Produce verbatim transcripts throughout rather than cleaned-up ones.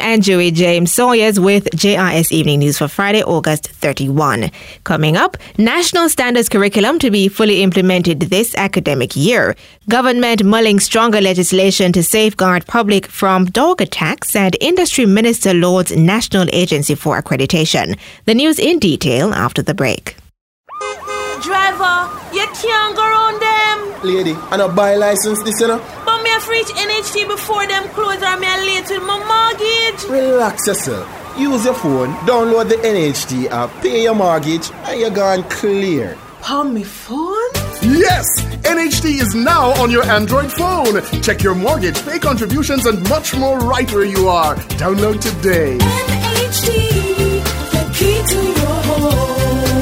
Anjui James Sawyers with J I S Evening News for Friday, August thirty-first. Coming up, national standards curriculum to be fully implemented this academic year. Government mulling stronger legislation to safeguard public from dog attacks, and Industry Minister lauds National Agency for Accreditation. The news in detail after the break. Driver, you can't go around them. Lady, I don't buy license this, you know. But me have to reach N H T before them close or me are late with my mortgage. Relax yourself. Use your phone, download the N H T app, pay your mortgage, and you're gone clear. On my phone? Yes! N H T is now on your Android phone. Check your mortgage, pay contributions, and much more right where you are. Download today. N H T, the key to your home.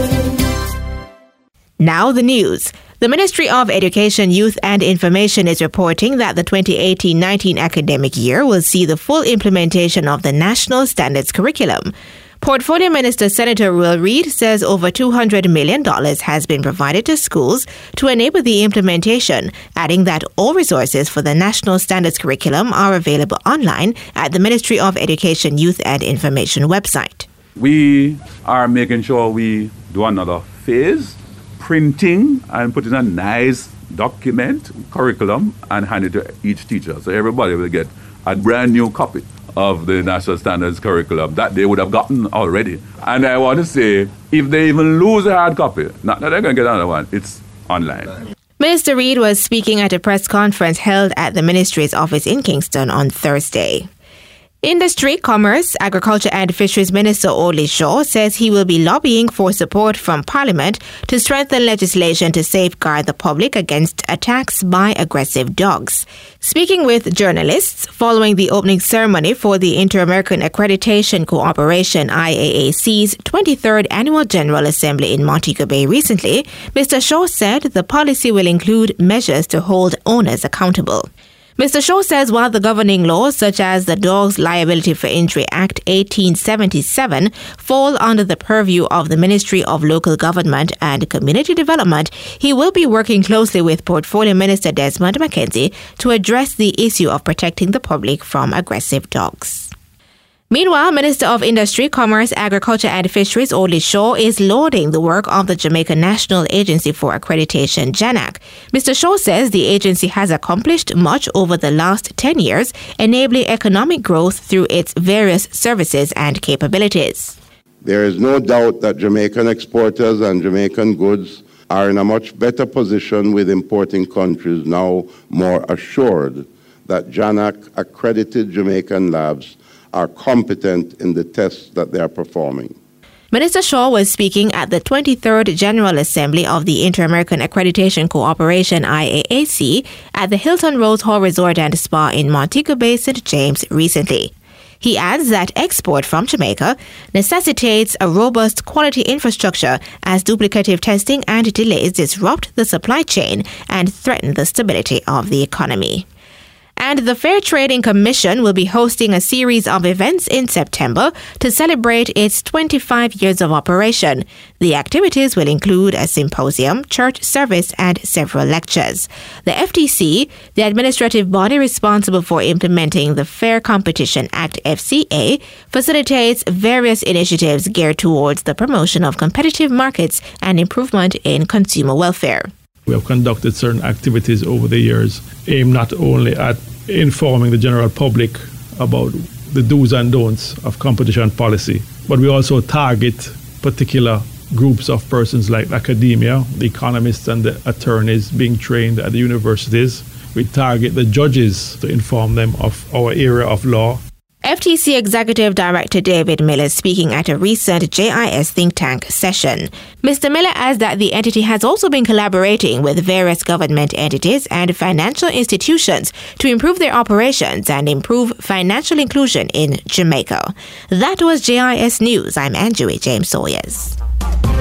Now the news. The Ministry of Education, Youth and Information is reporting that the twenty eighteen nineteen academic year will see the full implementation of the National Standards Curriculum. Portfolio Minister Senator Will Reid says over two hundred million dollars has been provided to schools to enable the implementation, adding that all resources for the National Standards Curriculum are available online at the Ministry of Education, Youth and Information website. We are making sure we do another phase, printing and putting a nice document, curriculum, and hand it to each teacher. So everybody will get a brand new copy of the National Standards Curriculum that they would have gotten already. And I want to say, if they even lose a hard copy, not that they're going to get another one, it's online. Minister Reid was speaking at a press conference held at the ministry's office in Kingston on Thursday. Industry, Commerce, Agriculture and Fisheries Minister Audley Shaw says he will be lobbying for support from Parliament to strengthen legislation to safeguard the public against attacks by aggressive dogs. Speaking with journalists following the opening ceremony for the Inter-American Accreditation Cooperation I A A C's twenty-third Annual General Assembly in Montego Bay recently, Mister Shaw said the policy will include measures to hold owners accountable. Mister Shaw says while the governing laws such as the Dogs Liability for Injury Act eighteen seventy-seven fall under the purview of the Ministry of Local Government and Community Development, he will be working closely with Portfolio Minister Desmond McKenzie to address the issue of protecting the public from aggressive dogs. Meanwhile, Minister of Industry, Commerce, Agriculture and Fisheries Audley Shaw is lauding the work of the Jamaica National Agency for Accreditation, JANAC. Mister Shaw says the agency has accomplished much over the last ten years, enabling economic growth through its various services and capabilities. There is no doubt that Jamaican exporters and Jamaican goods are in a much better position with importing countries now more assured that JANAC accredited Jamaican labs are competent in the tests that they are performing. Minister Shaw was speaking at the twenty-third General Assembly of the Inter-American Accreditation Cooperation I A A C at the Hilton Rose Hall Resort and Spa in Montego Bay, Saint James recently. He adds that export from Jamaica necessitates a robust quality infrastructure as duplicative testing and delays disrupt the supply chain and threaten the stability of the economy. And the Fair Trading Commission will be hosting a series of events in September to celebrate its twenty-five years of operation. The activities will include a symposium, church service, and several lectures. The F T C, the administrative body responsible for implementing the Fair Competition Act F C A, facilitates various initiatives geared towards the promotion of competitive markets and improvement in consumer welfare. We have conducted certain activities over the years aimed not only at informing the general public about the do's and don'ts of competition policy, but we also target particular groups of persons like academia, the economists and the attorneys being trained at the universities. We target the judges to inform them of our area of law. F T C Executive Director David Miller speaking at a recent J I S think tank session. Mister Miller adds that the entity has also been collaborating with various government entities and financial institutions to improve their operations and improve financial inclusion in Jamaica. That was J I S News. I'm Anjui James Sawyers.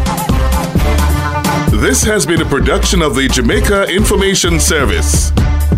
This has been a production of the Jamaica Information Service.